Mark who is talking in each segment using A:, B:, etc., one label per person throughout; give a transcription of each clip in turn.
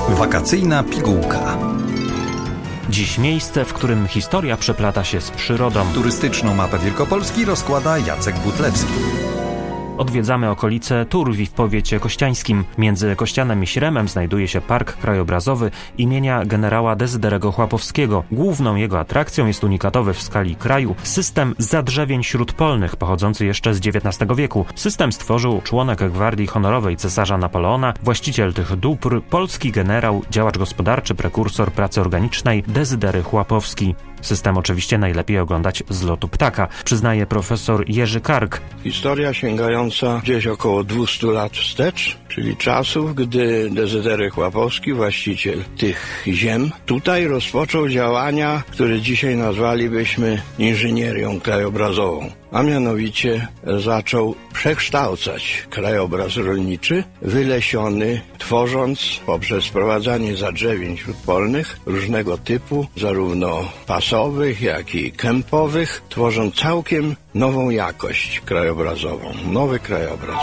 A: Wakacyjna pigułka.
B: Dziś miejsce, w którym historia przeplata się z przyrodą.
A: Turystyczną mapę Wielkopolski rozkłada Jacek Butlewski.
B: Odwiedzamy okolice Turwi w powiecie kościańskim. Między Kościanem i Śremem znajduje się park krajobrazowy imienia generała Dezyderego Chłapowskiego. Główną jego atrakcją jest unikatowy w skali kraju system zadrzewień śródpolnych pochodzący jeszcze z XIX wieku. System stworzył członek Gwardii Honorowej cesarza Napoleona, właściciel tych dóbr, polski generał, działacz gospodarczy, prekursor pracy organicznej Dezydery Chłapowski. System oczywiście najlepiej oglądać z lotu ptaka, przyznaje profesor Jerzy Kark.
C: Historia sięgająca gdzieś około 200 lat wstecz, czyli czasów, gdy Dezydery Chłapowski, właściciel tych ziem, tutaj rozpoczął działania, które dzisiaj nazwalibyśmy inżynierią krajobrazową. A mianowicie zaczął przekształcać krajobraz rolniczy, wylesiony, tworząc poprzez wprowadzanie zadrzewień śródpolnych różnego typu, zarówno pasowych, jak i kępowych, tworząc całkiem nową jakość krajobrazową, nowy krajobraz.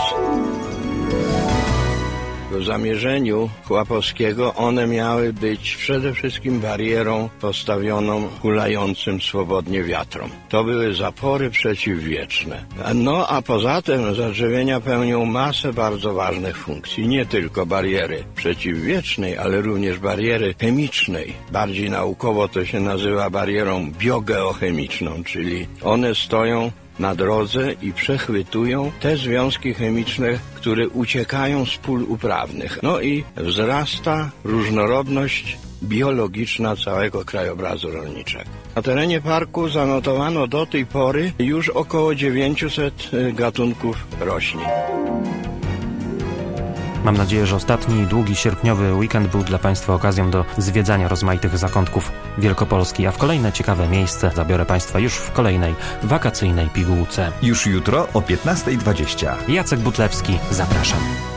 C: W zamierzeniu Chłapowskiego one miały być przede wszystkim barierą postawioną hulającym swobodnie wiatrom. To były zapory przeciwwietrzne. No a poza tym zadrzewienia pełnią masę bardzo ważnych funkcji. Nie tylko bariery przeciwwiecznej, ale również bariery chemicznej. Bardziej naukowo to się nazywa barierą biogeochemiczną, czyli one stoją na drodze i przechwytują te związki chemiczne, które uciekają z pól uprawnych. No i wzrasta różnorodność biologiczna całego krajobrazu rolniczego. Na terenie parku zanotowano do tej pory już około 900 gatunków roślin.
B: Mam nadzieję, że ostatni długi sierpniowy weekend był dla Państwa okazją do zwiedzania rozmaitych zakątków Wielkopolski, a w kolejne ciekawe miejsce zabiorę Państwa już w kolejnej wakacyjnej pigułce.
A: Już jutro o 15:20.
B: Jacek Butlewski, zapraszam.